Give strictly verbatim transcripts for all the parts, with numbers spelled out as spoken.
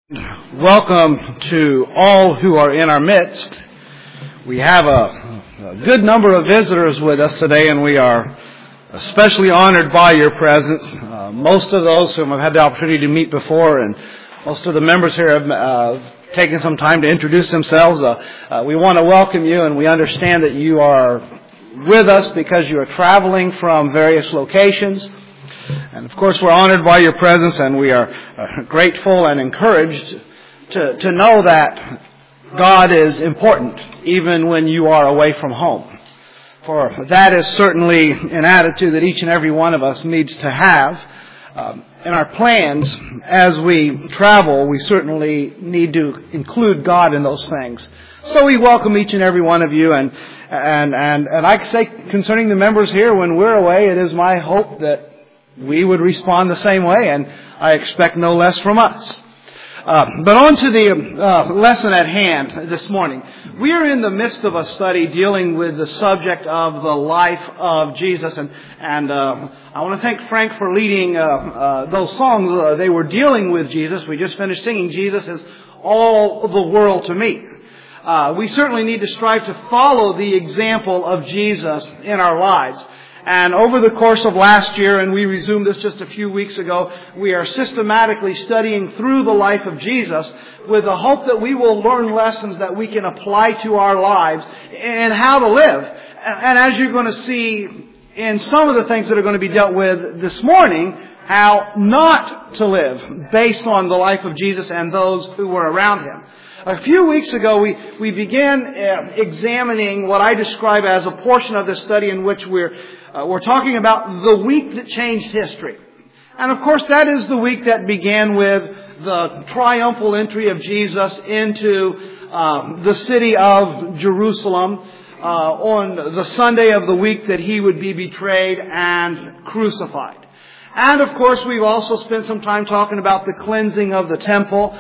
Welcome to all who are in our midst. We have a, a good number of visitors with us today, and we are especially honored by your presence. Uh, most of those whom I've had the opportunity to meet before, and most of the members here have uh, taken some time to introduce themselves. Uh, uh, we want to welcome you, and we understand that you are with us because you are traveling from various locations. And of course, we're honored by your presence, and we are uh, grateful and encouraged to, to know that God is important, even when you are away from home. For that is certainly an attitude that each and every one of us needs to have. Um, in our plans, as we travel, we certainly need to include God in those things. So we welcome each and every one of you, and and and, and I say concerning the members here, when we're away, it is my hope that we would respond the same way, and I expect no less from us. Uh, but on to the uh, lesson at hand this morning. We are in the midst of a study dealing with the subject of the life of Jesus, and and uh, I want to thank Frank for leading uh, uh, those songs. Uh, they were dealing with Jesus. We just finished singing "Jesus is all the world to me." Uh, we certainly need to strive to follow the example of Jesus in our lives. And over the course of last year, and we resumed this just a few weeks ago, we are systematically studying through the life of Jesus with the hope that we will learn lessons that we can apply to our lives and how to live. And as you're going to see in some of the things that are going to be dealt with this morning, how not to live based on the life of Jesus and those who were around Him. A few weeks ago, we, we began uh, examining what I describe as a portion of this study in which we're, uh, we're talking about the week that changed history. And of course, that is the week that began with the triumphal entry of Jesus into uh, the city of Jerusalem uh, on the Sunday of the week that He would be betrayed and crucified. And of course, we've also spent some time talking about the cleansing of the temple,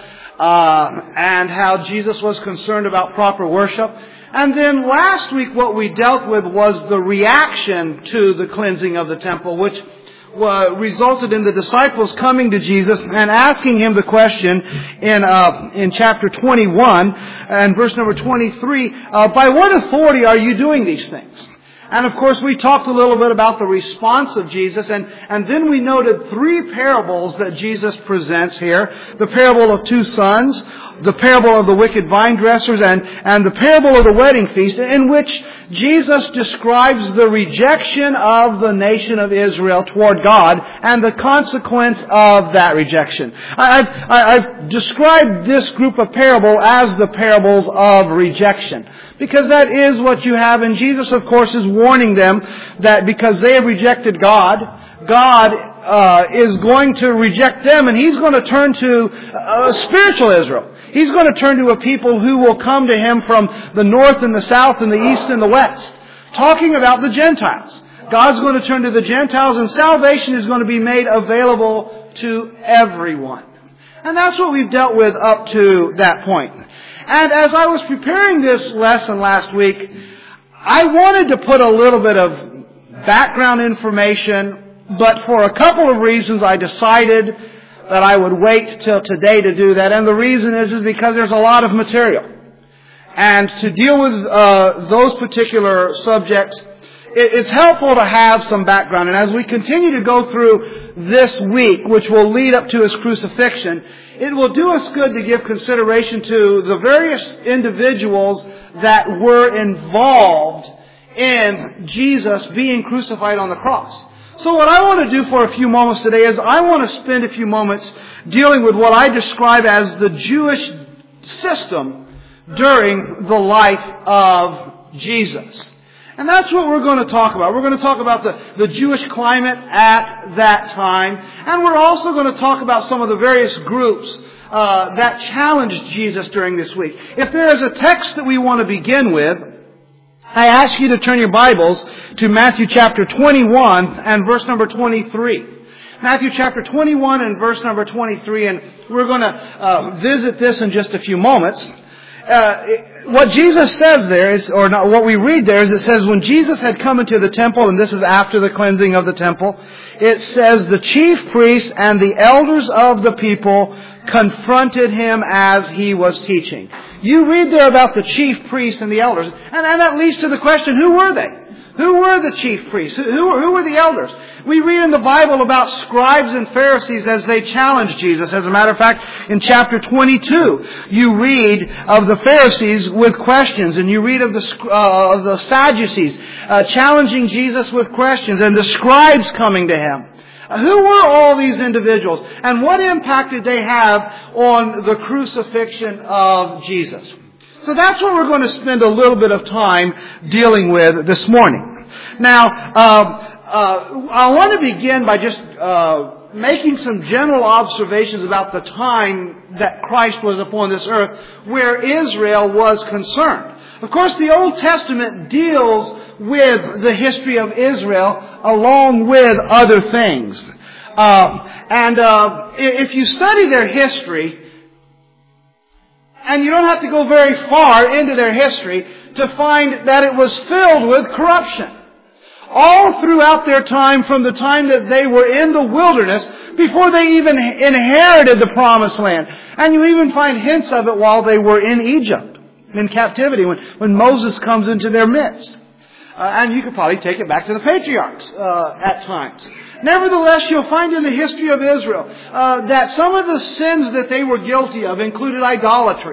Uh, and how Jesus was concerned about proper worship. And then last week what we dealt with was the reaction to the cleansing of the temple, which uh, resulted in the disciples coming to Jesus and asking Him the question in uh, in chapter twenty-one and verse number twenty-three, uh, by what authority are you doing these things? And of course, we talked a little bit about the response of Jesus, and, and then we noted three parables that Jesus presents here. The parable of two sons, the parable of the wicked vine dressers, and, and the parable of the wedding feast, in which Jesus describes the rejection of the nation of Israel toward God and the consequence of that rejection. I've, I've described this group of parable as the parables of rejection, because that is what you have. And Jesus, of course, is warning them that because they have rejected God, God uh, is going to reject them, and He's going to turn to uh, spiritual Israel. He's going to turn to a people who will come to Him from the north and the south and the east and the west, talking about the Gentiles. God's going to turn to the Gentiles, and salvation is going to be made available to everyone. And that's what we've dealt with up to that point. And as I was preparing this lesson last week, I wanted to put a little bit of background information, but for a couple of reasons I decided that I would wait till today to do that. And the reason is, is because there's a lot of material. And to deal with uh, those particular subjects, it, it's helpful to have some background. And as we continue to go through this week, which will lead up to His crucifixion, it will do us good to give consideration to the various individuals that were involved in Jesus being crucified on the cross. So what I want to do for a few moments today is I want to spend a few moments dealing with what I describe as the Jewish system during the life of Jesus. And that's what we're going to talk about. We're going to talk about the, the Jewish climate at that time. And we're also going to talk about some of the various groups uh, that challenged Jesus during this week. If there is a text that we want to begin with, I ask you to turn your Bibles to Matthew chapter twenty-one and verse number twenty-three. Matthew chapter twenty-one and verse number twenty-three, and we're going to uh, visit this in just a few moments. Uh, what Jesus says there is, or not, what we read there is, it says, when Jesus had come into the temple, and this is after the cleansing of the temple, it says, the chief priests and the elders of the people confronted him as he was teaching. You read there about the chief priests and the elders, and, and that leads to the question, who were they? Who were the chief priests? Who, who, who were the elders? We read in the Bible about scribes and Pharisees as they challenged Jesus. As a matter of fact, in chapter twenty-two, you read of the Pharisees with questions, and you read of the, uh, of the Sadducees uh, challenging Jesus with questions, and the scribes coming to him. Who were all these individuals, and what impact did they have on the crucifixion of Jesus? So that's what we're going to spend a little bit of time dealing with this morning. Now, uh, uh, I want to begin by just uh, making some general observations about the time that Christ was upon this earth, where Israel was concerned. Of course, the Old Testament deals with the history of Israel along with other things. Uh, and uh, if you study their history, and you don't have to go very far into their history to find that it was filled with corruption. All throughout their time, from the time that they were in the wilderness, before they even inherited the promised land. And you even find hints of it while they were in Egypt, in captivity, when, when Moses comes into their midst. Uh, and you could probably take it back to the patriarchs uh, at times. Nevertheless, you'll find in the history of Israel uh, that some of the sins that they were guilty of included idolatry,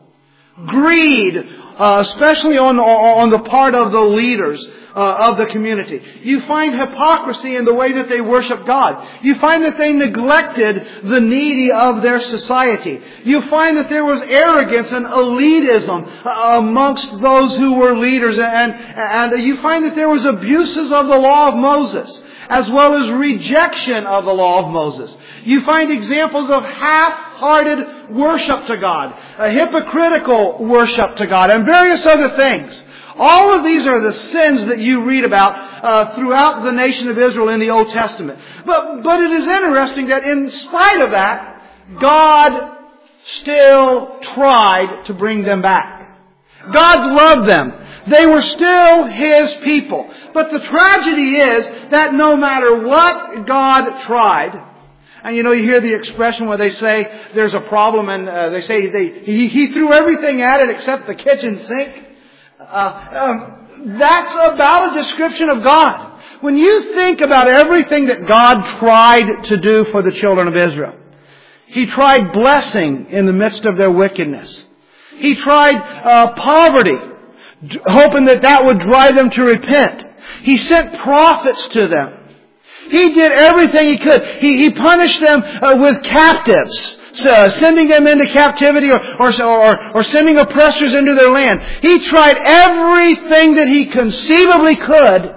greed, uh, especially on, on the part of the leaders uh, of the community. You find hypocrisy in the way that they worship God. You find that they neglected the needy of their society. You find that there was arrogance and elitism uh, amongst those who were leaders. And, and you find that there was abuses of the law of Moses, as well as rejection of the law of Moses. You find examples of half-hearted worship to God, a hypocritical worship to God, and various other things. All of these are the sins that you read about uh, throughout the nation of Israel in the Old Testament. But, but it is interesting that in spite of that, God still tried to bring them back. God loved them. They were still His people. But the tragedy is that no matter what God tried, and you know, you hear the expression where they say there's a problem, and uh, they say they, he, he threw everything at it except the kitchen sink. Uh, um, that's about a description of God. When you think about everything that God tried to do for the children of Israel, He tried blessing in the midst of their wickedness. He tried uh, poverty, hoping that that would drive them to repent. He sent prophets to them. He did everything He could. He, he punished them uh, with captives, uh, sending them into captivity or, or, or, or sending oppressors into their land. He tried everything that He conceivably could.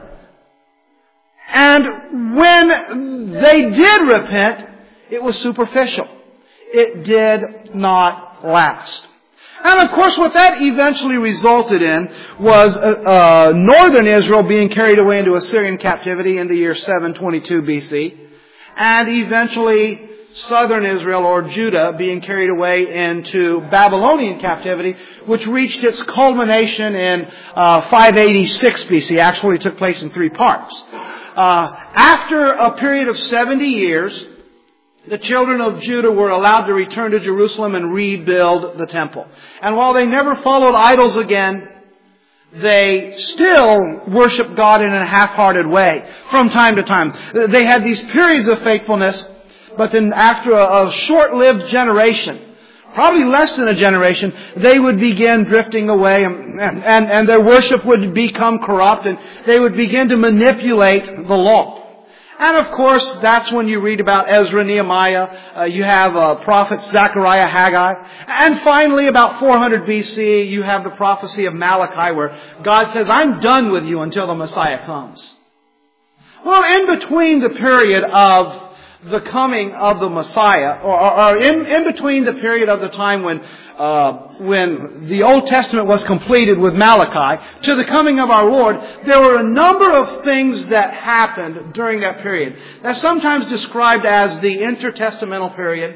And when they did repent, it was superficial. It did not last. And of course what that eventually resulted in was uh, uh, northern Israel being carried away into Assyrian captivity in the year seven twenty-two B C. And eventually southern Israel, or Judah, being carried away into Babylonian captivity, which reached its culmination in uh, five eighty-six B C. Actually it took place in three parts. Uh, after a period of seventy years, the children of Judah were allowed to return to Jerusalem and rebuild the temple. And while they never followed idols again, they still worshiped God in a half-hearted way from time to time. They had these periods of faithfulness, but then after a, a short-lived generation, probably less than a generation, they would begin drifting away, and, and, and their worship would become corrupt, and they would begin to manipulate the law. And of course, that's when you read about Ezra, Nehemiah. Uh, you have uh, prophets Zechariah, Haggai. And finally, about four hundred B C, you have the prophecy of Malachi, where God says, I'm done with you until the Messiah comes. Well, in between the period of the coming of the Messiah, or, or, or in, in between the period of the time when uh, when the Old Testament was completed with Malachi to the coming of our Lord, there were a number of things that happened during that period. That's sometimes described as the intertestamental period.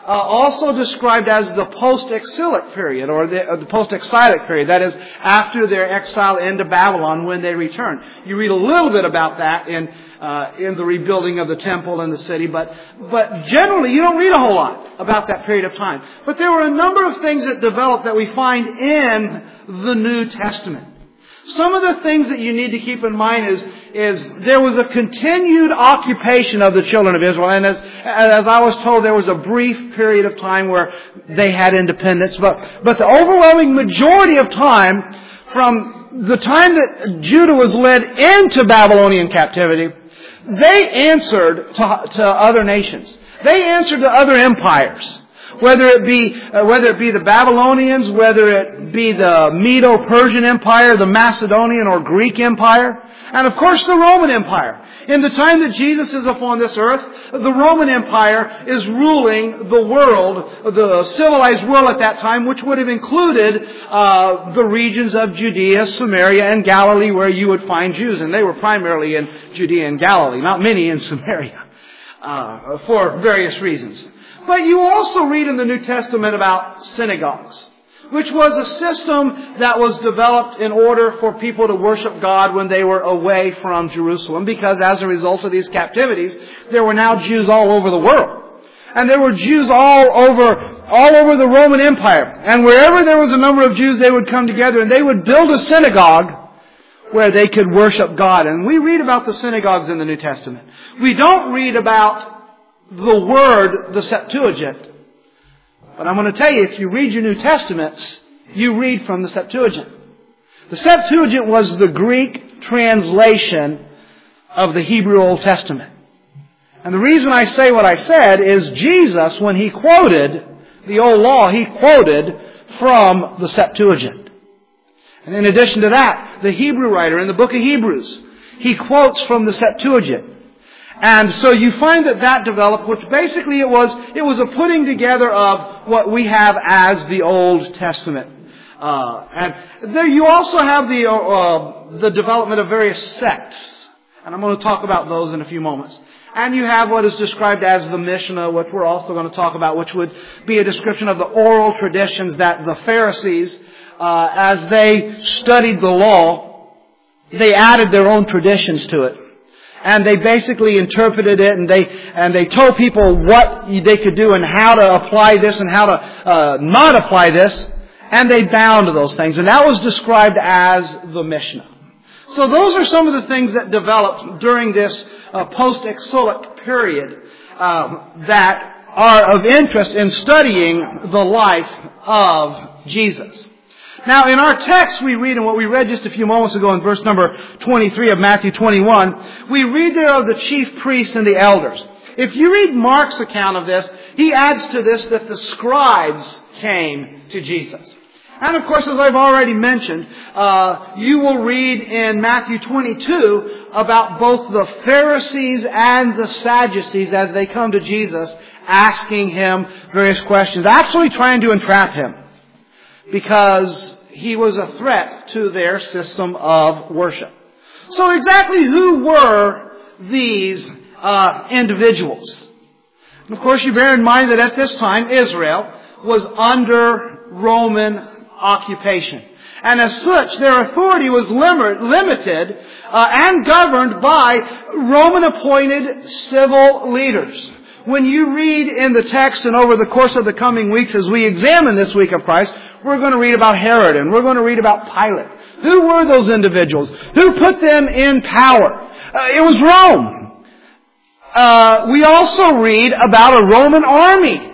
uh, also described as the post-exilic period, or the, uh, the post-exilic period. That is, after their exile into Babylon when they return. You read a little bit about that in uh, in the rebuilding of the temple and the city, but but generally you don't read a whole lot about that period of time. But there were a number of things that developed that we find in the New Testament. Some of the things that you need to keep in mind is, is there was a continued occupation of the children of Israel. And as, as I was told, there was a brief period of time where they had independence. But, but the overwhelming majority of time, from the time that Judah was led into Babylonian captivity, they answered to, to other nations. They answered to other empires. Whether it be uh, whether it be the Babylonians, whether it be the Medo-Persian Empire, the Macedonian or Greek Empire, and of course the Roman Empire. In the time that Jesus is upon this earth, the Roman Empire is ruling the world, the civilized world at that time, which would have included uh, the regions of Judea, Samaria, and Galilee, where you would find Jews, and they were primarily in Judea and Galilee, not many in Samaria, uh, for various reasons. But you also read in the New Testament about synagogues, which was a system that was developed in order for people to worship God when they were away from Jerusalem, because as a result of these captivities, there were now Jews all over the world. And there were Jews all over, all over the Roman Empire. And wherever there was a number of Jews, they would come together and they would build a synagogue where they could worship God. And we read about the synagogues in the New Testament. We don't read about the word, the Septuagint. But I'm going to tell you, if you read your New Testaments, you read from the Septuagint. The Septuagint was the Greek translation of the Hebrew Old Testament. And the reason I say what I said is Jesus, when He quoted the Old Law, He quoted from the Septuagint. And in addition to that, the Hebrew writer in the book of Hebrews, he quotes from the Septuagint. And so you find that that developed, which basically it was, it was a putting together of what we have as the Old Testament. Uh, and there you also have the, uh, the development of various sects. And I'm going to talk about those in a few moments. And you have what is described as the Mishnah, which we're also going to talk about, which would be a description of the oral traditions that the Pharisees, uh, as they studied the law, they added their own traditions to it. And they basically interpreted it, and they and they told people what they could do and how to apply this and how to uh, not apply this. And they bound those things. And that was described as the Mishnah. So those are some of the things that developed during this uh, post-exilic period uh, that are of interest in studying the life of Jesus. Now, in our text, we read, and what we read just a few moments ago in verse number twenty-three of Matthew twenty-one, we read there of the chief priests and the elders. If you read Mark's account of this, he adds to this that the scribes came to Jesus. And of course, as I've already mentioned, uh, you will read in Matthew twenty-two about both the Pharisees and the Sadducees as they come to Jesus, asking Him various questions, actually trying to entrap Him, because He was a threat to their system of worship. So exactly who were these uh, individuals? And of course, you bear in mind that at this time, Israel was under Roman occupation. And as such, their authority was lim- limited uh, and governed by Roman-appointed civil leaders. When you read in the text and over the course of the coming weeks as we examine this week of Christ, we're going to read about Herod and we're going to read about Pilate. Who were those individuals? Who put them in power? Uh, it was Rome. Uh, we also read about a Roman army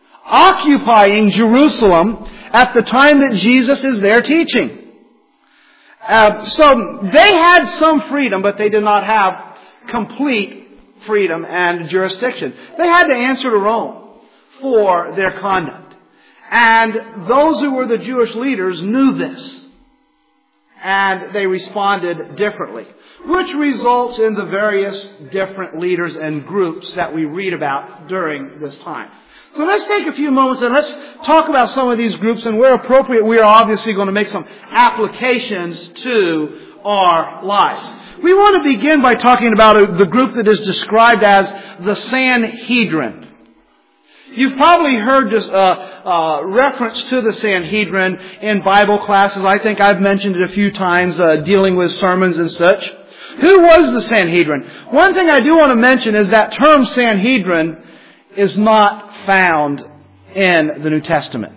occupying Jerusalem at the time that Jesus is there teaching. Uh, so they had some freedom, but they did not have complete freedom and jurisdiction. They had to answer to Rome for their conduct. And those who were the Jewish leaders knew this. And they responded differently, which results in the various different leaders and groups that we read about during this time. So let's take a few moments and let's talk about some of these groups, and where appropriate, we are obviously going to make some applications to our lives. We want to begin by talking about the group that is described as the Sanhedrin. You've probably heard this uh, uh, reference to the Sanhedrin in Bible classes. I think I've mentioned it a few times, uh, dealing with sermons and such. Who was the Sanhedrin? One thing I do want to mention is that term Sanhedrin is not found in the New Testament.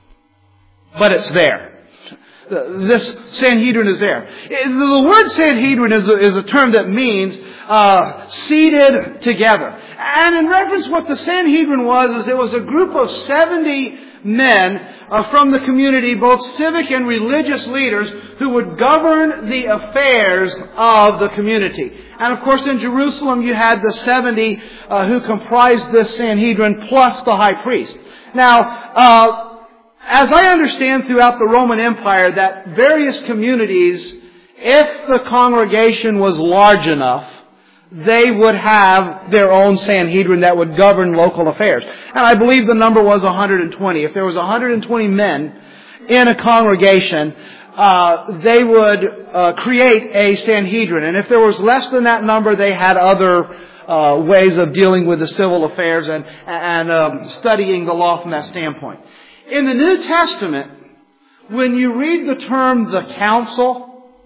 But it's there. This Sanhedrin is there. The word Sanhedrin is a, is a term that means uh, seated together. And in reference to what the Sanhedrin was, is it was a group of seventy men uh, from the community, both civic and religious leaders, who would govern the affairs of the community. And of course in Jerusalem you had the seventy uh, who comprised this Sanhedrin plus the high priest. Now, uh, as I understand throughout the Roman Empire, that various communities, if the congregation was large enough, they would have their own Sanhedrin that would govern local affairs. And I believe the number was one hundred twenty. If there was one hundred twenty men in a congregation, uh, they would uh, create a Sanhedrin. And if there was less than that number, they had other uh, ways of dealing with the civil affairs and, and um, studying the law from that standpoint. In the New Testament, when you read the term the council,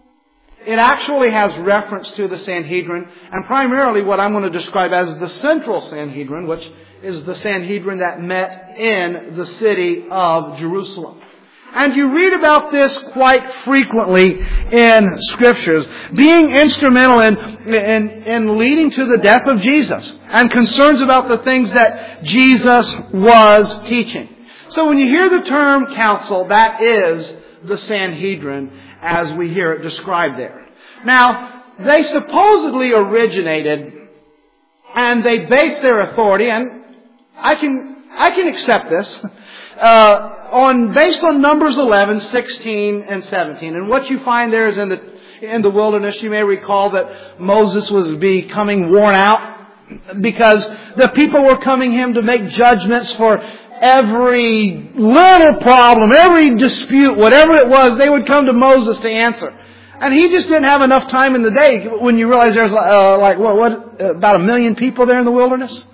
it actually has reference to the Sanhedrin, and primarily what I'm going to describe as the central Sanhedrin, which is the Sanhedrin that met in the city of Jerusalem. And you read about this quite frequently in Scriptures, being instrumental in, in, in leading to the death of Jesus, and concerns about the things that Jesus was teaching. So when you hear the term council, that is the Sanhedrin as we hear it described there. Now, they supposedly originated and they based their authority, and I can I can accept this, uh, on based on Numbers eleven, sixteen, and seventeen. And what you find there is in the in the wilderness, you may recall that Moses was becoming worn out because the people were coming him to make judgments for every little problem, every dispute, whatever it was, they would come to Moses to answer. And he just didn't have enough time in the day when you realize there's uh, like, what, what, about a million people there in the wilderness?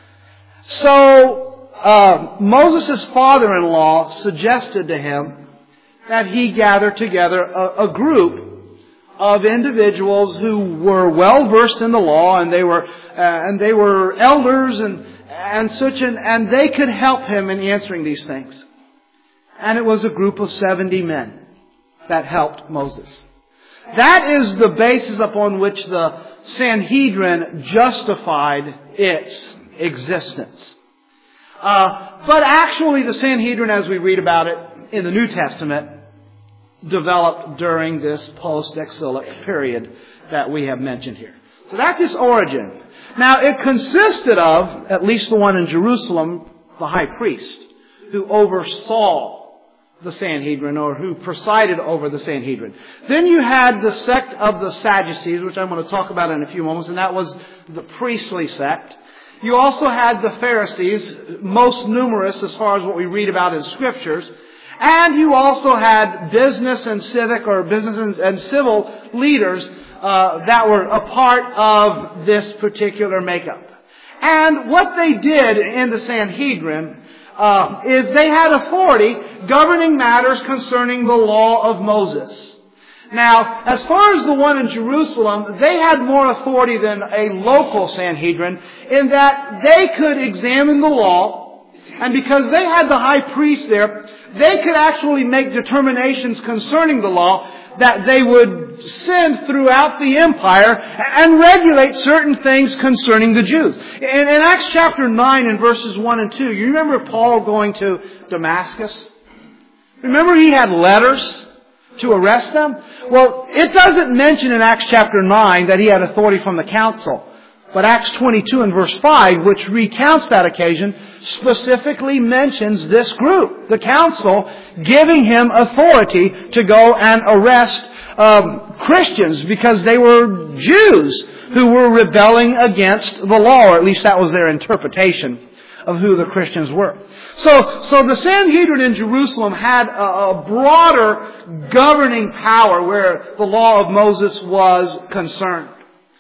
So, uh, Moses' father-in-law suggested to him that he gather together a, a group of individuals who were well versed in the law, and they were, uh, and they were elders and And such, an, and they could help him in answering these things. And it was a group of seventy men that helped Moses. That is the basis upon which the Sanhedrin justified its existence. Uh, but actually the Sanhedrin, as we read about it in the New Testament, developed during this post-exilic period that we have mentioned here. So that's its origin. Now, it consisted of, at least the one in Jerusalem, the high priest, who oversaw the Sanhedrin, or who presided over the Sanhedrin. Then you had the sect of the Sadducees, which I'm going to talk about in a few moments, and that was the priestly sect. You also had the Pharisees, most numerous as far as what we read about in Scriptures. And you also had business and civic, or business and civil leaders Uh, that were a part of this particular makeup. And what they did in the Sanhedrin uh, is they had authority governing matters concerning the law of Moses. Now, as far as the one in Jerusalem, they had more authority than a local Sanhedrin in that they could examine the law, and because they had the high priest there, they could actually make determinations concerning the law that they would send throughout the empire and regulate certain things concerning the Jews. In, in Acts chapter nine and verses one and two, you remember Paul going to Damascus? Remember he had letters to arrest them? Well, it doesn't mention in Acts chapter nine that he had authority from the council. But Acts twenty-two and verse five, which recounts that occasion, specifically mentions this group, the council, giving him authority to go and arrest um, Christians because they were Jews who were rebelling against the law, or at least that was their interpretation of who the Christians were. So, so the Sanhedrin in Jerusalem had a, a broader governing power where the law of Moses was concerned.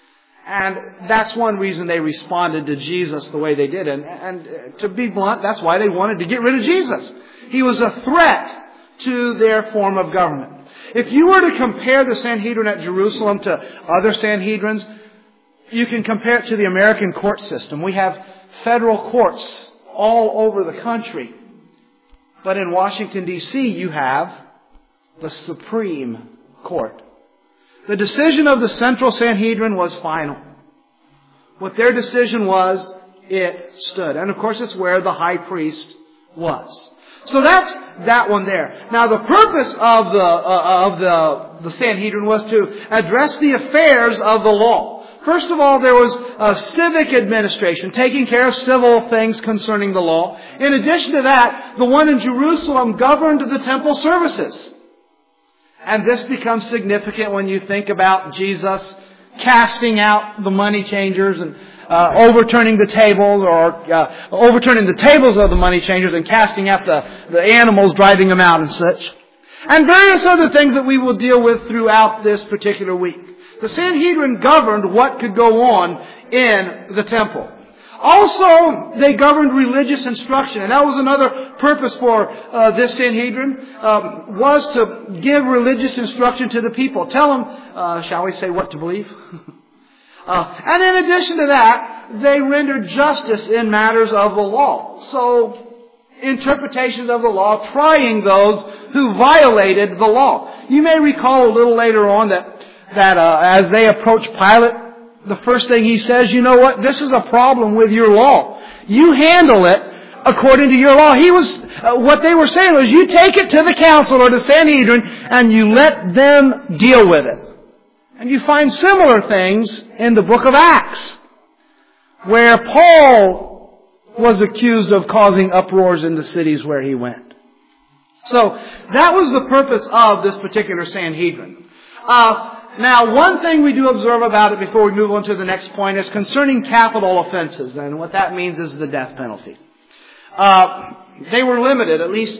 And that's one reason they responded to Jesus the way they did. And, and to be blunt, that's why they wanted to get rid of Jesus. He was a threat to their form of government. If you were to compare the Sanhedrin at Jerusalem to other Sanhedrins, you can compare it to the American court system. We have federal courts all over the country. But in Washington, D C, you have the Supreme Court. The decision of the Central Sanhedrin was final. What their decision was, it stood. And of course, it's where the high priest was. So that's that one there. Now, the purpose of the uh, of the the Sanhedrin was to address the affairs of the law. First of all, there was a civic administration, taking care of civil things concerning the law. In addition to that, the one in Jerusalem governed the temple services. And this becomes significant when you think about Jesus casting out the money changers and uh, overturning the tables, or uh, overturning the tables of the money changers and casting out the, the animals, driving them out and such. And various other things that we will deal with throughout this particular week. The Sanhedrin governed what could go on in the temple. Also, they governed religious instruction. And that was another purpose for uh, this Sanhedrin, um, was to give religious instruction to the people. Tell them, uh, shall we say, what to believe? uh, and in addition to that, they rendered justice in matters of the law. So, interpretations of the law, trying those who violated the law. You may recall a little later on that, that uh, as they approached Pilate, the first thing he says, you know what? This is a problem with your law. You handle it according to your law. He was, uh, what they were saying was, you take it to the council or the Sanhedrin and you let them deal with it. And you find similar things in the book of Acts, where Paul was accused of causing uproars in the cities where he went. So that was the purpose of this particular Sanhedrin. Uh, Now, one thing we do observe about it before we move on to the next point is concerning capital offenses. And what that means is the death penalty. Uh, they were limited, at least,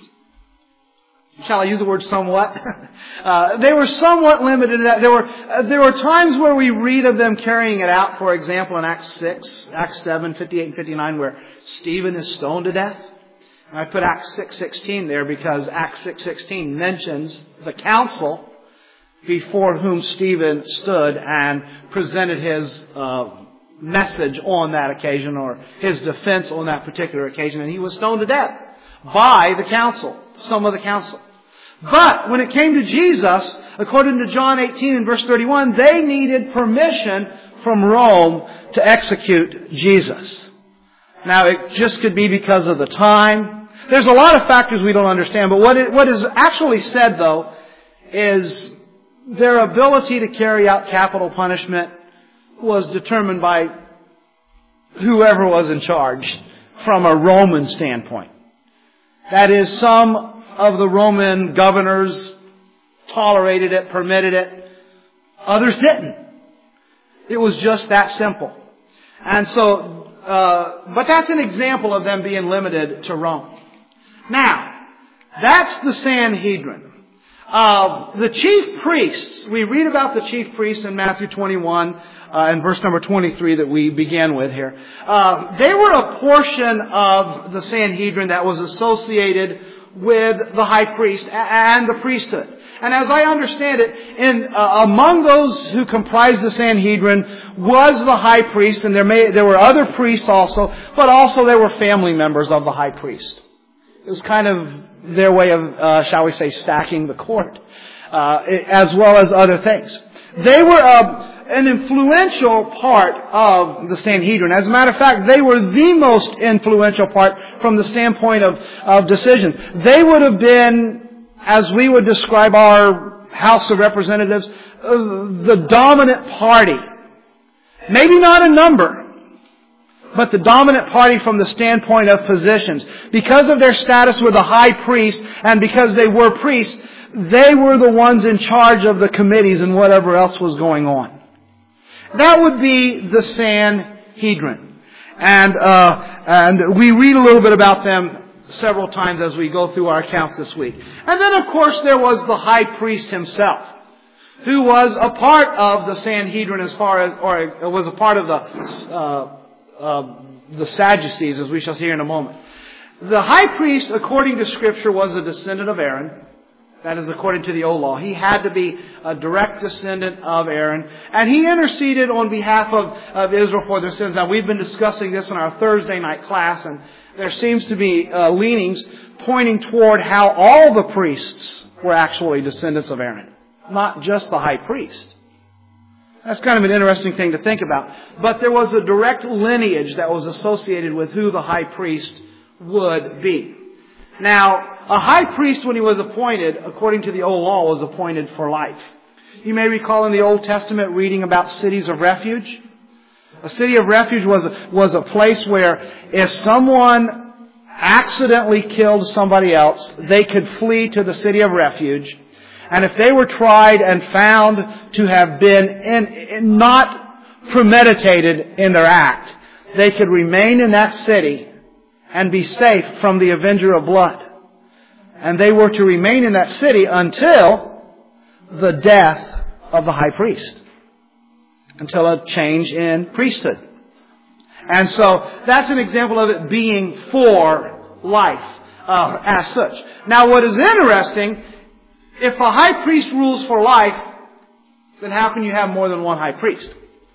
shall I use the word somewhat? uh, they were somewhat limited in that. There were, uh, there were times where we read of them carrying it out, for example, in Acts six, Acts seven, fifty-eight and fifty-nine, where Stephen is stoned to death. And I put Acts six sixteen there because Acts six sixteen mentions the council before whom Stephen stood and presented his uh, message on that occasion, or his defense on that particular occasion, and he was stoned to death by the council, some of the council. But when it came to Jesus, according to John eighteen and verse thirty-one, they needed permission from Rome to execute Jesus. Now, it just could be because of the time. There's a lot of factors we don't understand, but what, it, what is actually said, though, is their ability to carry out capital punishment was determined by whoever was in charge from a Roman standpoint. That is, some of the Roman governors tolerated it, permitted it. Others didn't. It was just that simple. And so, uh, but that's an example of them being limited to Rome. Now, that's the Sanhedrin. Uh, the chief priests, we read about the chief priests in Matthew twenty-one, uh, and verse number twenty-three that we began with here. Uh, they were a portion of the Sanhedrin that was associated with the high priest and the priesthood. And as I understand it, in, uh, among those who comprised the Sanhedrin was the high priest, and there may, there were other priests also, but also there were family members of the high priest. It was kind of their way of, uh, shall we say, stacking the court, uh, as well as other things. They were uh, an influential part of the Sanhedrin. As a matter of fact, they were the most influential part from the standpoint of, of decisions. They would have been, as we would describe our House of Representatives, uh, the dominant party. Maybe not in number, but the dominant party from the standpoint of positions. Because of their status with the high priest, and because they were priests, they were the ones in charge of the committees and whatever else was going on. That would be the Sanhedrin. And, uh, and we read a little bit about them several times as we go through our accounts this week. And then, of course, there was the high priest himself, who was a part of the Sanhedrin as far as, or was a part of the, uh, uh, the Sadducees, as we shall see here in a moment. The high priest, according to Scripture, was a descendant of Aaron. That is according to the old law. He had to be a direct descendant of Aaron. And he interceded on behalf of, of Israel for their sins. Now, we've been discussing this in our Thursday night class, and there seems to be uh, leanings pointing toward how all the priests were actually descendants of Aaron, not just the high priest. That's kind of an interesting thing to think about. But there was a direct lineage that was associated with who the high priest would be. Now, a high priest, when he was appointed, according to the old law, was appointed for life. You may recall in the Old Testament reading about cities of refuge. A city of refuge was, was a place where if someone accidentally killed somebody else, they could flee to the city of refuge. And if they were tried and found to have been in, in not premeditated in their act, they could remain in that city and be safe from the avenger of blood. And they were to remain in that city until the death of the high priest. Until a change in priesthood. And so that's an example of it being for life uh, as such. Now what is interesting, if a high priest rules for life, then how can you have more than one high priest?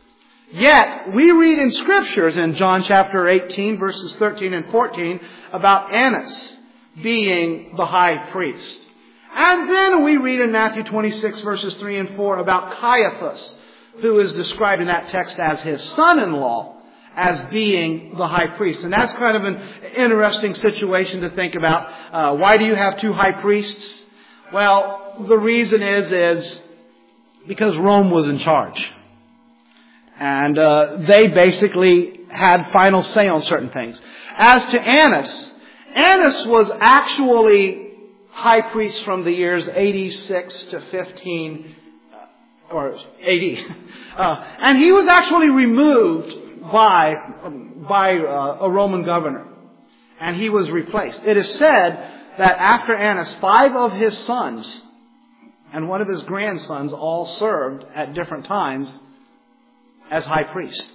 Yet, we read in Scriptures in John chapter eighteen, verses thirteen and fourteen, about Annas being the high priest. And then we read in Matthew twenty-six, verses three and four, about Caiaphas, who is described in that text as his son-in-law, as being the high priest. And that's kind of an interesting situation to think about. Uh, why do you have two high priests? Well, the reason is, is because Rome was in charge. And uh, they basically had final say on certain things. As to Annas, Annas was actually high priest from the years eighty-six to fifteen, or eighty. Uh, and he was actually removed by, by uh, a Roman governor. And he was replaced. It is said that after Annas, five of his sons and one of his grandsons all served at different times as high priest.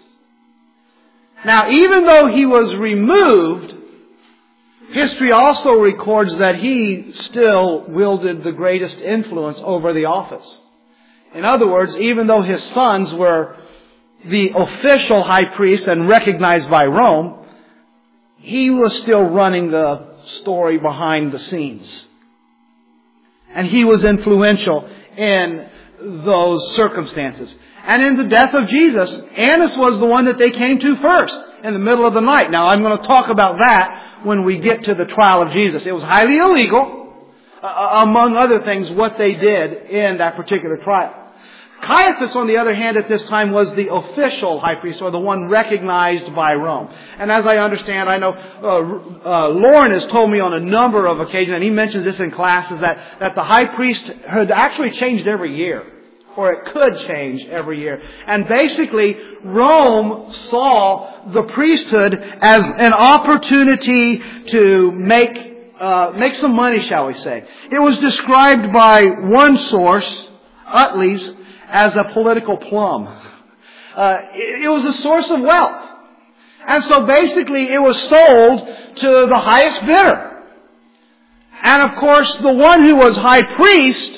Now, even though he was removed, history also records that he still wielded the greatest influence over the office. In other words, even though his sons were the official high priest and recognized by Rome, he was still running the story behind the scenes. And he was influential in those circumstances. And in the death of Jesus, Annas was the one that they came to first, in the middle of the night. Now, I'm going to talk about that when we get to the trial of Jesus. It was highly illegal, uh, among other things, what they did in that particular trial. Caiaphas, on the other hand, at this time was the official high priest, or the one recognized by Rome. And as I understand, I know uh, uh, Lauren has told me on a number of occasions, and he mentions this in classes, that, that the high priest had actually changed every year. Or it could change every year. And basically, Rome saw the priesthood as an opportunity to make uh, make some money, shall we say. It was described by one source, Utley's, as a political plum. Uh, it, it was a source of wealth. And so basically, it was sold to the highest bidder. And of course, the one who was high priest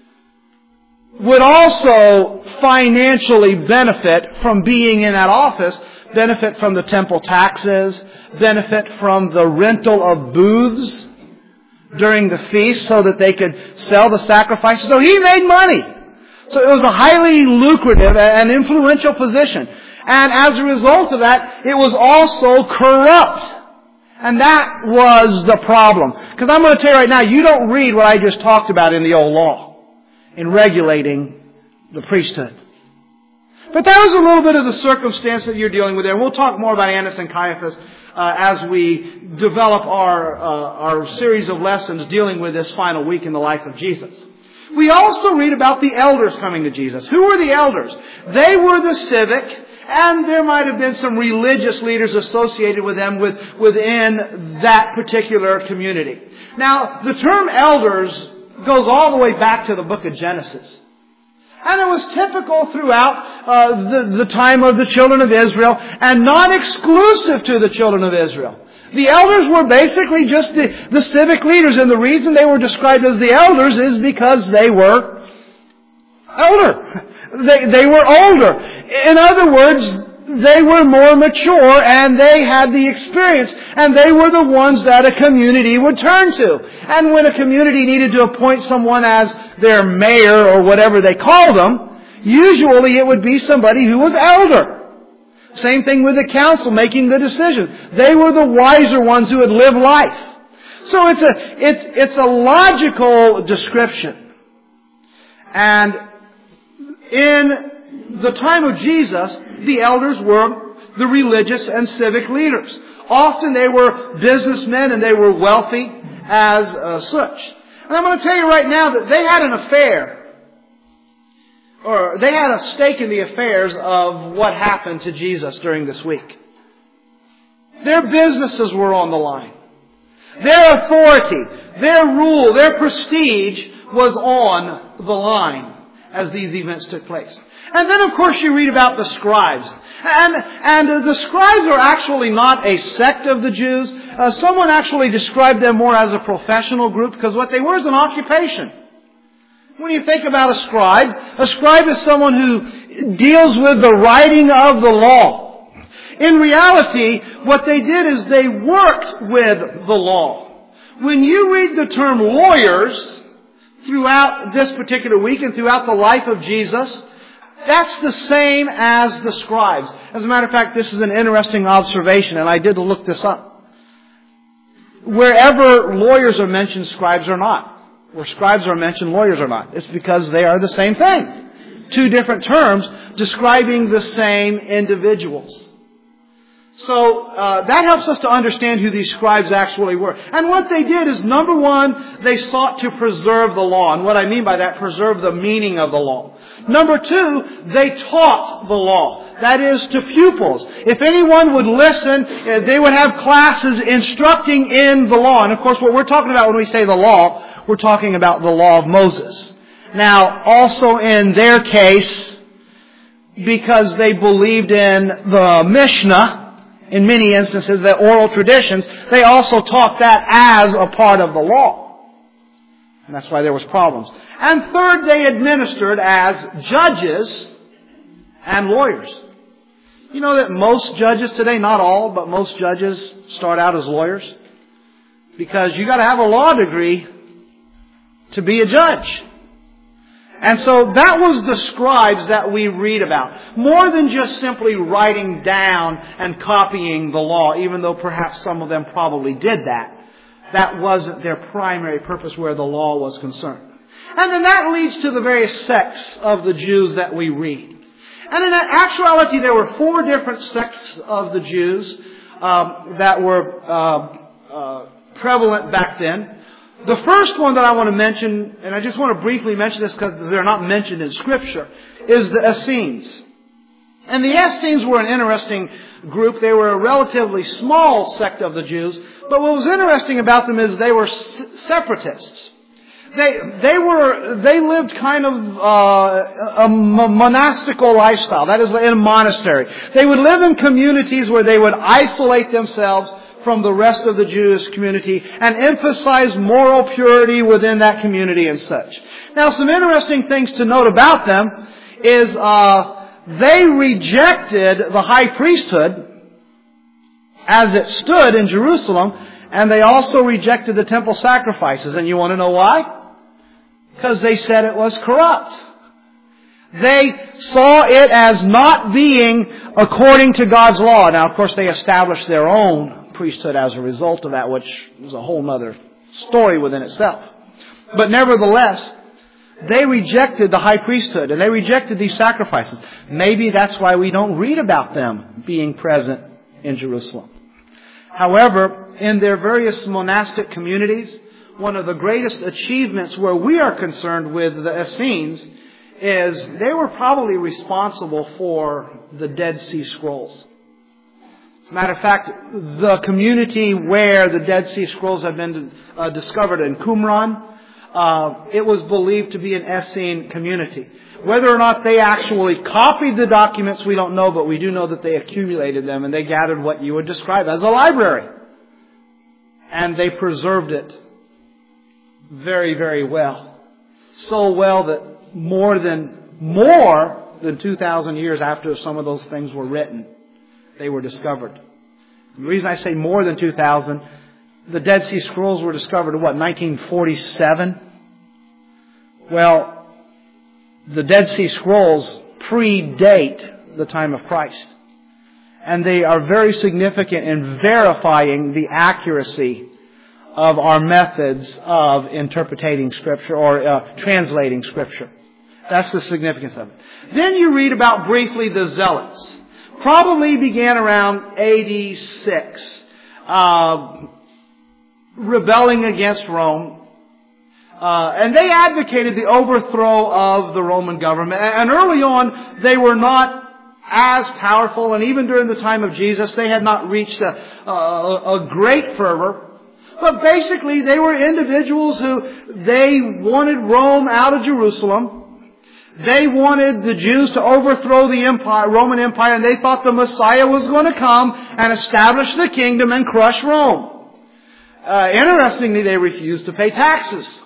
would also financially benefit from being in that office, benefit from the temple taxes, benefit from the rental of booths during the feast so that they could sell the sacrifices. So he made money. So it was a highly lucrative and influential position. And as a result of that, it was also corrupt. And that was the problem. Because I'm going to tell you right now, you don't read what I just talked about in the old law in regulating the priesthood. But that was a little bit of the circumstance that you're dealing with there. We'll talk more about Annas and Caiaphas uh, as we develop our, uh, our series of lessons dealing with this final week in the life of Jesus. We also read about the elders coming to Jesus. Who were the elders? They were the civic, and there might have been some religious leaders associated with them with, within that particular community. Now, the term elders goes all the way back to the book of Genesis. And it was typical throughout uh, the, the time of the children of Israel, and not exclusive to the children of Israel. The elders were basically just the, the civic leaders, and the reason they were described as the elders is because they were elder. They, they were older. In other words, they were more mature, and they had the experience, and they were the ones that a community would turn to. And when a community needed to appoint someone as their mayor or whatever they called them, usually it would be somebody who was elder. Same thing with the council making the decision. They were the wiser ones who had lived life. So it's a, it's, it's a logical description. And in the time of Jesus, the elders were the religious and civic leaders. Often they were businessmen and they were wealthy as uh, such. And I'm going to tell you right now that they had an affair, or they had a stake in the affairs of what happened to Jesus during this week. Their businesses were on the line. Their authority, their rule, their prestige was on the line as these events took place. And then, of course, you read about the scribes. And, and the scribes are actually not a sect of the Jews. Uh, someone actually described them more as a professional group, because what they were is an occupation. When you think about a scribe, a scribe is someone who deals with the writing of the law. In reality, what they did is they worked with the law. When you read the term lawyers throughout this particular week and throughout the life of Jesus, that's the same as the scribes. As a matter of fact, this is an interesting observation, and I did look this up. Wherever lawyers are mentioned, scribes are not. Where scribes are mentioned, lawyers are not. It's because they are the same thing. Two different terms describing the same individuals. So uh, that helps us to understand who these scribes actually were. And what they did is, number one, they sought to preserve the law. And what I mean by that, preserve the meaning of the law. Number two, they taught the law. That is, to pupils. If anyone would listen, they would have classes instructing in the law. And of course, what we're talking about when we say the law, we're talking about the law of Moses. Now, also in their case, because they believed in the Mishnah, in many instances, the oral traditions, they also taught that as a part of the law. And that's why there was problems. And third, they administered as judges and lawyers. You know that most judges today, not all, but most judges start out as lawyers? Because you got to have a law degree to be a judge. And so that was the scribes that we read about. More than just simply writing down and copying the law, even though perhaps some of them probably did that. That wasn't their primary purpose where the law was concerned. And then that leads to the various sects of the Jews that we read. And in actuality, there were four different sects of the Jews um, that were uh, uh, prevalent back then. The first one that I want to mention, and I just want to briefly mention this because they're not mentioned in Scripture, is the Essenes. And the Essenes were an interesting group. They were a relatively small sect of the Jews. But what was interesting about them is they were separatists. They they were they lived kind of uh, a monastical lifestyle. That is, in a monastery. They would live in communities where they would isolate themselves from the rest of the Jewish community and emphasize moral purity within that community and such. Now, some interesting things to note about them is uh, they rejected the high priesthood as it stood in Jerusalem, and they also rejected the temple sacrifices. And you want to know why? Because they said it was corrupt. They saw it as not being according to God's law. Now, of course, they established their own priesthood as a result of that, which is a whole other story within itself. But nevertheless, they rejected the high priesthood and they rejected these sacrifices. Maybe that's why we don't read about them being present in Jerusalem. However, in their various monastic communities, one of the greatest achievements where we are concerned with the Essenes is they were probably responsible for the Dead Sea Scrolls. As a matter of fact, the community where the Dead Sea Scrolls have been uh, discovered in Qumran, uh, it was believed to be an Essene community. Whether or not they actually copied the documents, we don't know, but we do know that they accumulated them and they gathered what you would describe as a library. And they preserved it very, very well. So well that more than, more than two thousand years after some of those things were written, they were discovered. The reason I say more than two thousand, the Dead Sea Scrolls were discovered in what, nineteen forty-seven? Well, the Dead Sea Scrolls predate the time of Christ. And they are very significant in verifying the accuracy of our methods of interpreting Scripture or uh, translating Scripture. That's the significance of it. Then you read about briefly the Zealots. Probably began around A D six. Uh, rebelling against Rome. Uh, and they advocated the overthrow of the Roman government. And early on, they were not as powerful. And even during the time of Jesus, they had not reached a, a, a great fervor. But basically, they were individuals who they wanted Rome out of Jerusalem. They wanted the Jews to overthrow the empire, Roman Empire, and they thought the Messiah was going to come and establish the kingdom and crush Rome. Uh, interestingly, they refused to pay taxes.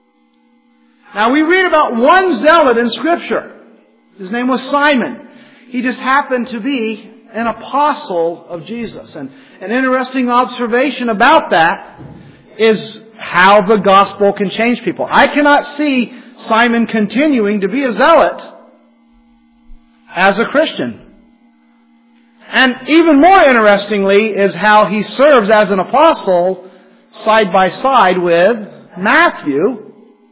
Now, we read about one zealot in Scripture. His name was Simon. He just happened to be an apostle of Jesus. And an interesting observation about that is how the gospel can change people. I cannot see Simon continuing to be a zealot as a Christian. And even more interestingly is how he serves as an apostle side by side with Matthew,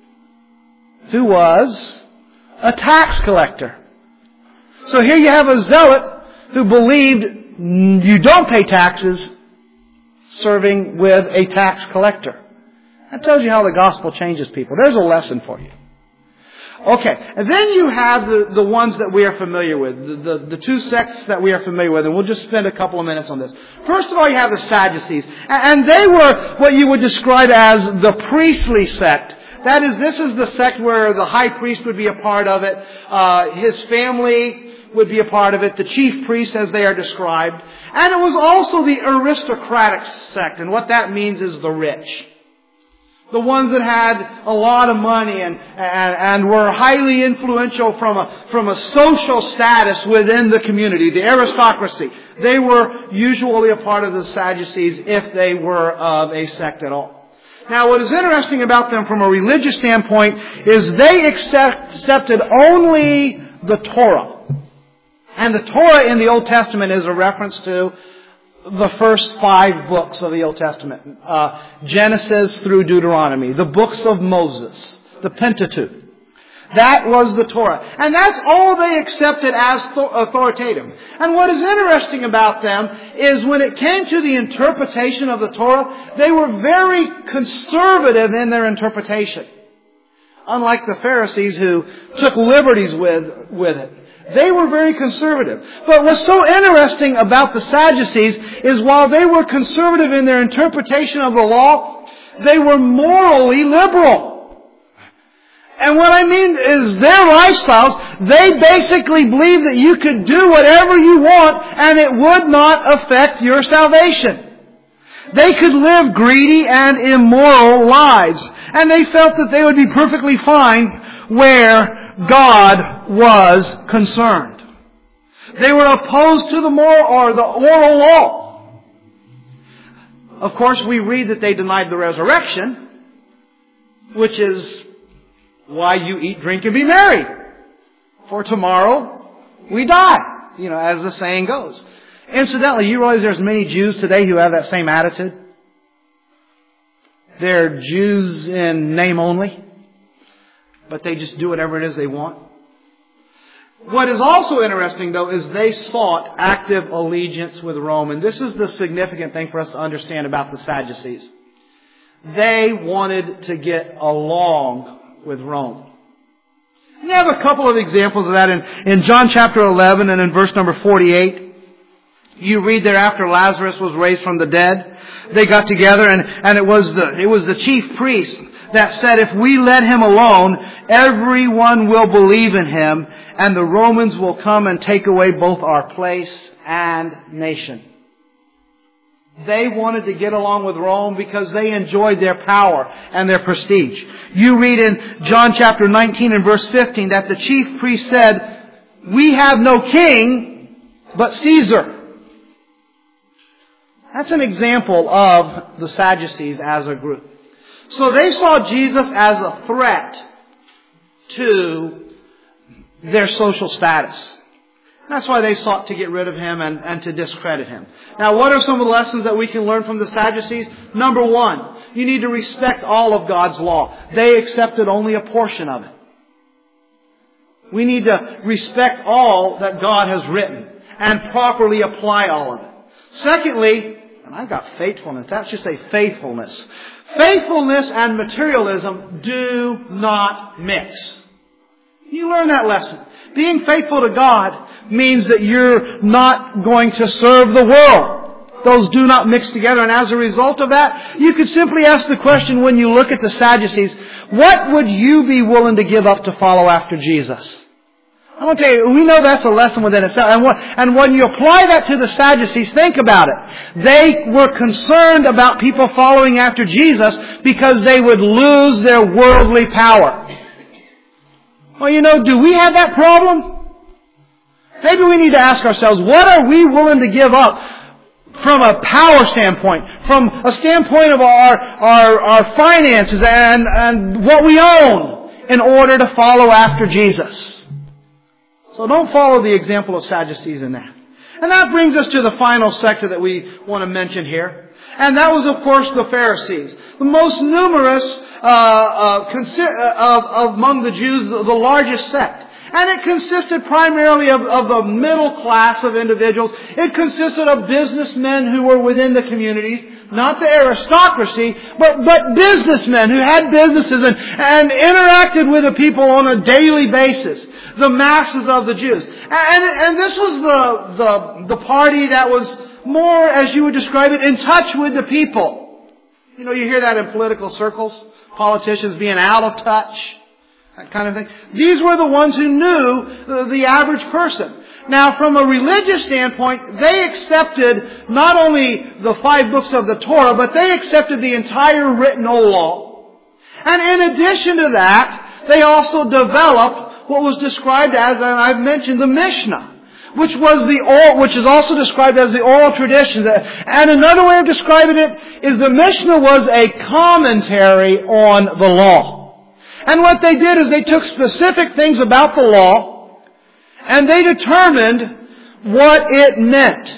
who was a tax collector. So here you have a zealot who believed you don't pay taxes, serving with a tax collector. That tells you how the gospel changes people. There's a lesson for you. Okay, and then you have the, the ones that we are familiar with, the, the, the two sects that we are familiar with, and we'll just spend a couple of minutes on this. First of all, you have the Sadducees, and they were what you would describe as the priestly sect. That is, this is the sect where the high priest would be a part of it, uh, his family would be a part of it, the chief priests as they are described, and it was also the aristocratic sect, and what that means is the rich. The ones that had a lot of money and, and, and were highly influential from a, from a social status within the community, the aristocracy. They were usually a part of the Sadducees if they were of a sect at all. Now, what is interesting about them from a religious standpoint is they accept, accepted only the Torah. And the Torah in the Old Testament is a reference to the first five books of the Old Testament. Uh, Genesis through Deuteronomy. The books of Moses. The Pentateuch. That was the Torah. And that's all they accepted as authoritative. And what is interesting about them is when it came to the interpretation of the Torah, they were very conservative in their interpretation. Unlike the Pharisees who took liberties with, with it. They were very conservative. But what's so interesting about the Sadducees is while they were conservative in their interpretation of the law, they were morally liberal. And what I mean is their lifestyles, they basically believed that you could do whatever you want and it would not affect your salvation. They could live greedy and immoral lives. And they felt that they would be perfectly fine where God was concerned. They were opposed to the moral or the oral law. Of course, we read that they denied the resurrection, which is why you eat, drink, and be merry. For tomorrow we die, you know, as the saying goes. Incidentally, you realize there's many Jews today who have that same attitude? They're Jews in name only, but they just do whatever it is they want. What is also interesting, though, is they sought active allegiance with Rome. And this is the significant thing for us to understand about the Sadducees. They wanted to get along with Rome. You have a couple of examples of that in, in John chapter eleven and in verse number forty-eight. You read there after Lazarus was raised from the dead, they got together and, and it was the, it was the chief priest, that said if we let Him alone, everyone will believe in Him, and the Romans will come and take away both our place and nation. They wanted to get along with Rome because they enjoyed their power and their prestige. You read in John chapter nineteen and verse fifteen that the chief priest said, "We have no king but Caesar." That's an example of the Sadducees as a group. So they saw Jesus as a threat to their social status. That's why they sought to get rid of Him and, and to discredit Him. Now, what are some of the lessons that we can learn from the Sadducees? Number one, you need to respect all of God's law. They accepted only a portion of it. We need to respect all that God has written and properly apply all of it. Secondly, and I've got faithfulness. That should say faithfulness. Faithfulness and materialism do not mix. You learn that lesson. Being faithful to God means that you're not going to serve the world. Those do not mix together. And as a result of that, you could simply ask the question when you look at the Sadducees, what would you be willing to give up to follow after Jesus? I want to tell you, we know that's a lesson within itself. And, what, and when you apply that to the Sadducees, think about it. They were concerned about people following after Jesus because they would lose their worldly power. Well, you know, do we have that problem? Maybe we need to ask ourselves, what are we willing to give up from a power standpoint, from a standpoint of our, our, our finances and, and what we own in order to follow after Jesus? So don't follow the example of Sadducees in that. And that brings us to the final sector that we want to mention here. And that was, of course, the Pharisees. The most numerous uh, uh, consi- uh, of, among the Jews, the, the largest sect. And it consisted primarily of, of the middle class of individuals. It consisted of businessmen who were within the community. Not the aristocracy, but, but businessmen who had businesses and, and interacted with the people on a daily basis. The masses of the Jews. And, and this was the, the, the party that was more, as you would describe it, in touch with the people. You know, you hear that in political circles. Politicians being out of touch. That kind of thing. These were the ones who knew the, the average person. Now, from a religious standpoint, they accepted not only the five books of the Torah, but they accepted the entire written Old Law. And in addition to that, they also developed what was described as, and I've mentioned, the Mishnah, which was the oral, which is also described as the oral traditions. And another way of describing it is the Mishnah was a commentary on the law. And what they did is they took specific things about the law and they determined what it meant.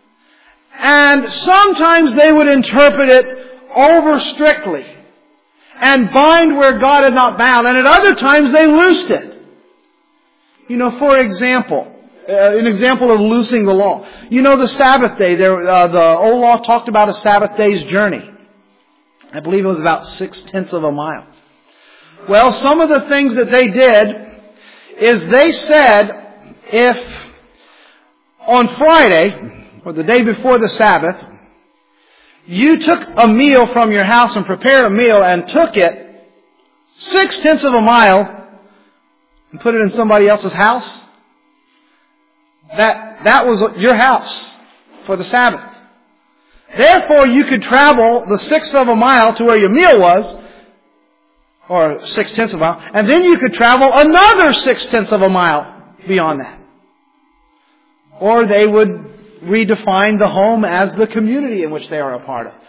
And sometimes they would interpret it over strictly and bind where God had not bound. And at other times they loosed it. You know, for example, uh, an example of loosing the law. You know, the Sabbath day, there, uh, the old law talked about a Sabbath day's journey. I believe it was about six-tenths of a mile. Well, some of the things that they did is they said if on Friday, or the day before the Sabbath, you took a meal from your house and prepared a meal and took it six-tenths of a mile and put it in somebody else's house, that, that was your house for the Sabbath. Therefore, you could travel the sixth of a mile to where your meal was, or six-tenths of a mile, and then you could travel another six-tenths of a mile beyond that. Or they would redefine the home as the community in which they are a part of.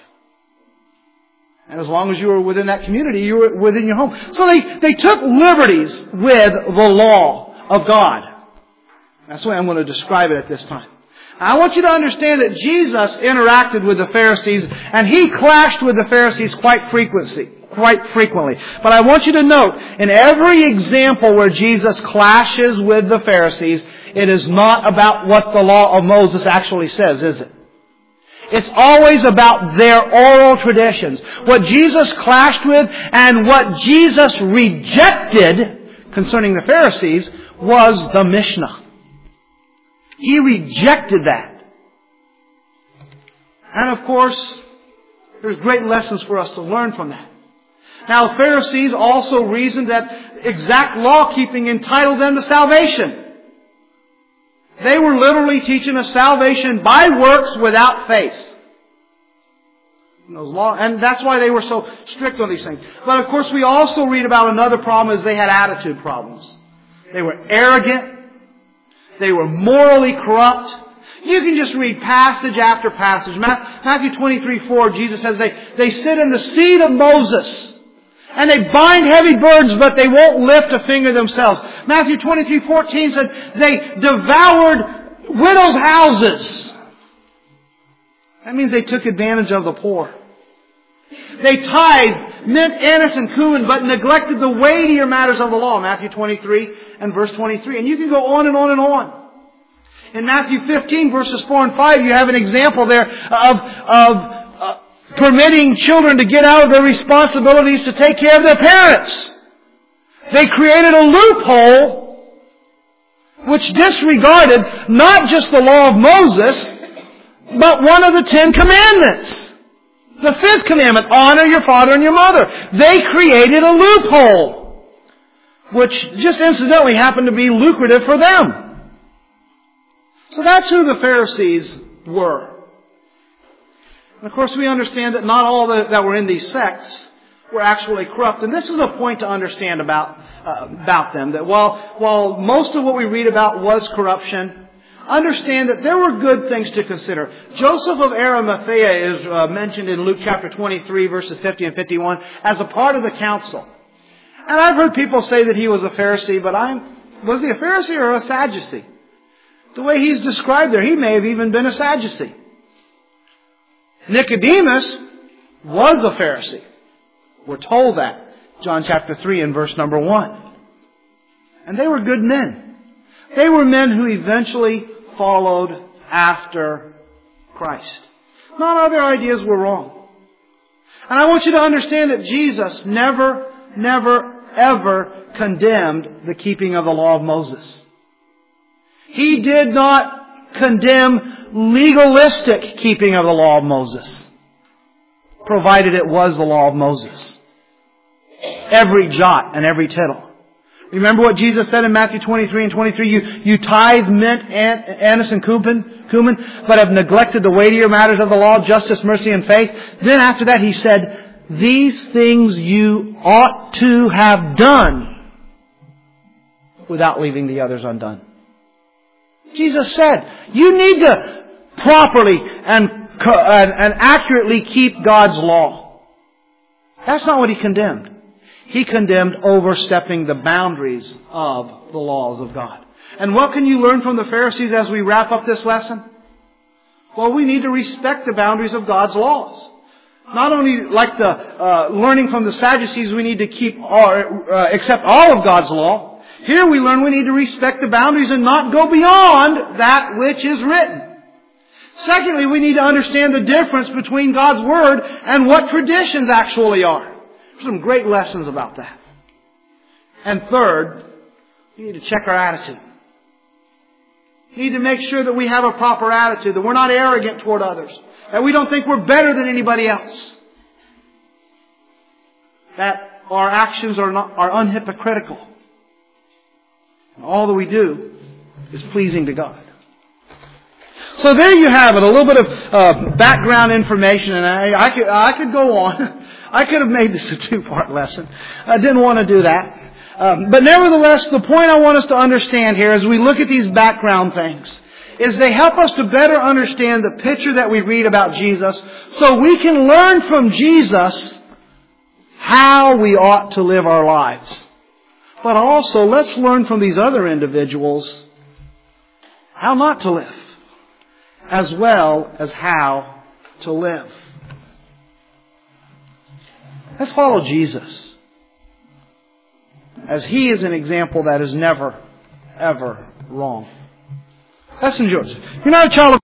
And as long as you were within that community, you were within your home. So they, they took liberties with the law of God. That's the way I'm going to describe it at this time. I want you to understand that Jesus interacted with the Pharisees, and He clashed with the Pharisees quite frequently. Quite frequently. But I want you to note, in every example where Jesus clashes with the Pharisees, it is not about what the law of Moses actually says, is it? It's always about their oral traditions. What Jesus clashed with and what Jesus rejected concerning the Pharisees was the Mishnah. He rejected that. And of course, there's great lessons for us to learn from that. Now, the Pharisees also reasoned that exact law-keeping entitled them to salvation. They were literally teaching a salvation by works without faith. Those law, and that's why they were so strict on these things. But of course, we also read about another problem, is they had attitude problems. They were arrogant. They were morally corrupt. You can just read passage after passage. Matthew twenty-three four, Jesus says they, they sit in the seat of Moses. And they bind heavy burdens, but they won't lift a finger themselves. Matthew twenty-three fourteen said they devoured widows' houses. That means they took advantage of the poor. They tithed mint, anise, and cumin, but neglected the weightier matters of the law. Matthew twenty-three and verse twenty-three. And you can go on and on and on. In Matthew fifteen, verses four and five, you have an example there of, of uh, permitting children to get out of their responsibilities to take care of their parents. They created a loophole which disregarded not just the law of Moses, but one of the Ten Commandments. The fifth commandment, honor your father and your mother. They created a loophole, which just incidentally happened to be lucrative for them. So that's who the Pharisees were. And of course we understand that not all the, that were in these sects were actually corrupt. And this is a point to understand about, uh, about them. That while, while most of what we read about was corruption, understand that there were good things to consider. Joseph of Arimathea is uh, mentioned in Luke chapter twenty-three, verses fifty and fifty-one, as a part of the council. And I've heard people say that he was a Pharisee, but I'm, was he a Pharisee or a Sadducee? The way he's described there, he may have even been a Sadducee. Nicodemus was a Pharisee. We're told that. John chapter three and verse number one. And they were good men. They were men who eventually followed after Christ. None of their ideas were wrong. And I want you to understand that Jesus never, never, ever condemned the keeping of the law of Moses. He did not condemn legalistic keeping of the law of Moses, provided it was the law of Moses. Every jot and every tittle. Remember what Jesus said in Matthew twenty-three and twenty-three? You, you tithe mint, anise, and cumin, cumin, but have neglected the weightier matters of the law, justice, mercy, and faith. Then after that He said, these things you ought to have done without leaving the others undone. Jesus said, you need to properly and, and accurately keep God's law. That's not what He condemned. He condemned overstepping the boundaries of the laws of God. And what can you learn from the Pharisees as we wrap up this lesson? Well, we need to respect the boundaries of God's laws. Not only like the uh, learning from the Sadducees, we need to keep or uh, accept all of God's law. Here we learn we need to respect the boundaries and not go beyond that which is written. Secondly, we need to understand the difference between God's Word and what traditions actually are. There's some great lessons about that. And third, we need to check our attitude. We need to make sure that we have a proper attitude, that we're not arrogant toward others, that we don't think we're better than anybody else, that our actions are not are unhypocritical. And all that we do is pleasing to God. So there you have it, a little bit of uh, background information, and I, I could I could go on. I could have made this a two-part lesson. I didn't want to do that. Um, but nevertheless, the point I want us to understand here as we look at these background things is they help us to better understand the picture that we read about Jesus so we can learn from Jesus how we ought to live our lives. But also, let's learn from these other individuals how not to live, as well as how to live. Let's follow Jesus, as He is an example that is never, ever wrong. Lesson yours. You're not a child of